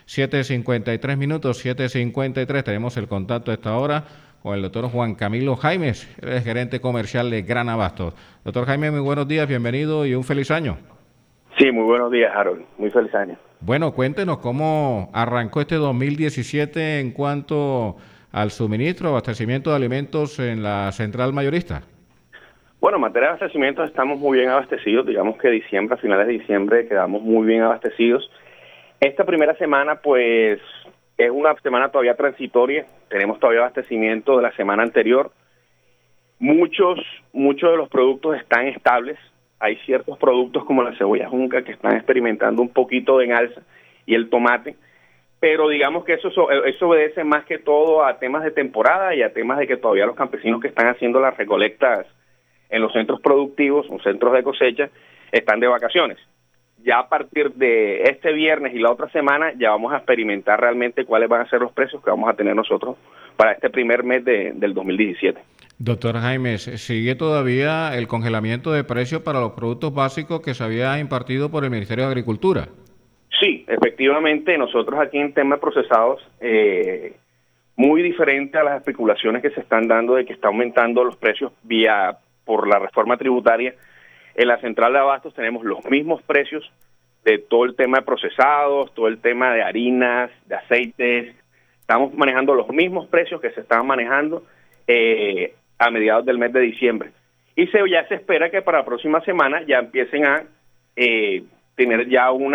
7:53, 7:53. Tenemos el contacto a esta hora con el doctor Juan Camilo Jaimes, el gerente comercial de Gran Abastos. Doctor Jaime, muy buenos días, bienvenido y un feliz año. Sí, muy buenos días, Harold. Muy feliz año. Bueno, cuéntenos cómo arrancó este 2017 en cuanto al suministro, abastecimiento de alimentos en la central mayorista. Bueno, en materia de abastecimiento estamos muy bien abastecidos. Digamos que a finales de diciembre quedamos muy bien abastecidos. Esta primera semana, pues, es una semana todavía transitoria. Tenemos todavía abastecimiento de la semana anterior. Muchos de los productos están estables. Hay ciertos productos como la cebolla junca que están experimentando un poquito en alza y el tomate, pero digamos que eso obedece más que todo a temas de temporada y a temas de que todavía los campesinos que están haciendo las recolectas en los centros productivos, los centros de cosecha, están de vacaciones. Ya a partir de este viernes y la otra semana ya vamos a experimentar realmente cuáles van a ser los precios que vamos a tener nosotros para este primer mes del 2017. Doctor Jaime, ¿sigue todavía el congelamiento de precios para los productos básicos que se había impartido por el Ministerio de Agricultura? Sí, efectivamente, nosotros aquí en temas procesados, muy diferente a las especulaciones que se están dando de que está aumentando los precios por la reforma tributaria, en la central de abastos tenemos los mismos precios de todo el tema de procesados, todo el tema de harinas, de aceites. Estamos manejando los mismos precios que se estaban manejando a mediados del mes de diciembre. Y ya se espera que para la próxima semana ya empiecen a tener ya un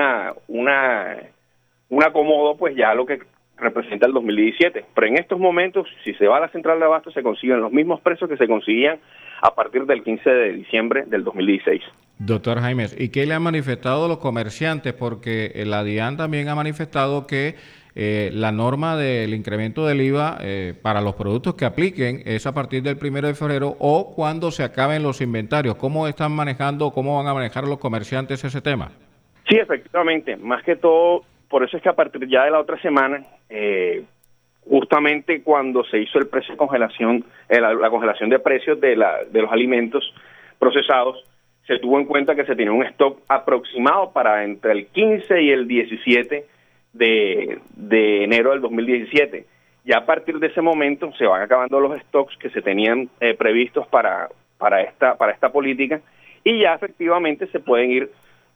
acomodo, pues ya lo que representa el 2017. Pero en estos momentos, si se va a la central de abastos, se consiguen los mismos precios que se conseguían a partir del 15 de diciembre del 2016. Doctor Jaime, ¿y qué le han manifestado los comerciantes? Porque la DIAN también ha manifestado que la norma del incremento del IVA para los productos que apliquen es a partir del 1 de febrero o cuando se acaben los inventarios. ¿Cómo están manejando, cómo van a manejar los comerciantes ese tema? Sí, efectivamente. Más que todo, por eso es que a partir ya de la otra semana, justamente cuando se hizo el precio de congelación, la congelación de precios de los alimentos procesados, se tuvo en cuenta que se tenía un stock aproximado para entre el 15 y el 17 de enero del 2017. Ya a partir de ese momento se van acabando los stocks que se tenían previstos para esta política y ya efectivamente se pueden ir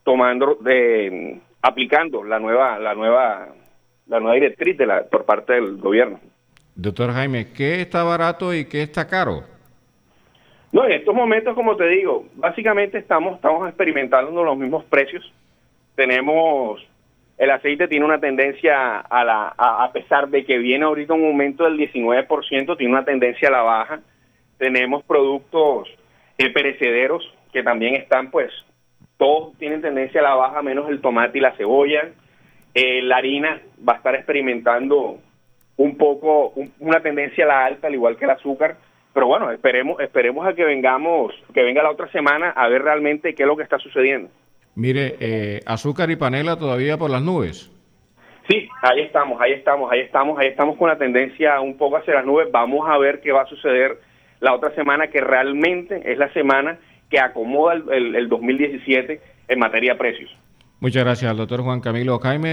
aplicando la nueva directriz por parte del gobierno. Doctor Jaime, ¿qué está barato y qué está caro? No, en estos momentos, como te digo, básicamente estamos experimentando los mismos precios. El aceite tiene una tendencia a pesar de que viene ahorita un aumento del 19%, tiene una tendencia a la baja. Tenemos productos perecederos que también están, pues, todos tienen tendencia a la baja, menos el tomate y la cebolla. La harina va a estar experimentando un poco una tendencia a la alta, al igual que el azúcar. Pero bueno, esperemos a que venga la otra semana a ver realmente qué es lo que está sucediendo. Mire, azúcar y panela todavía por las nubes. Sí, ahí estamos con la tendencia un poco hacia las nubes. Vamos a ver qué va a suceder la otra semana, que realmente es la semana que acomoda el 2017 en materia de precios. Muchas gracias al doctor Juan Camilo Jaime.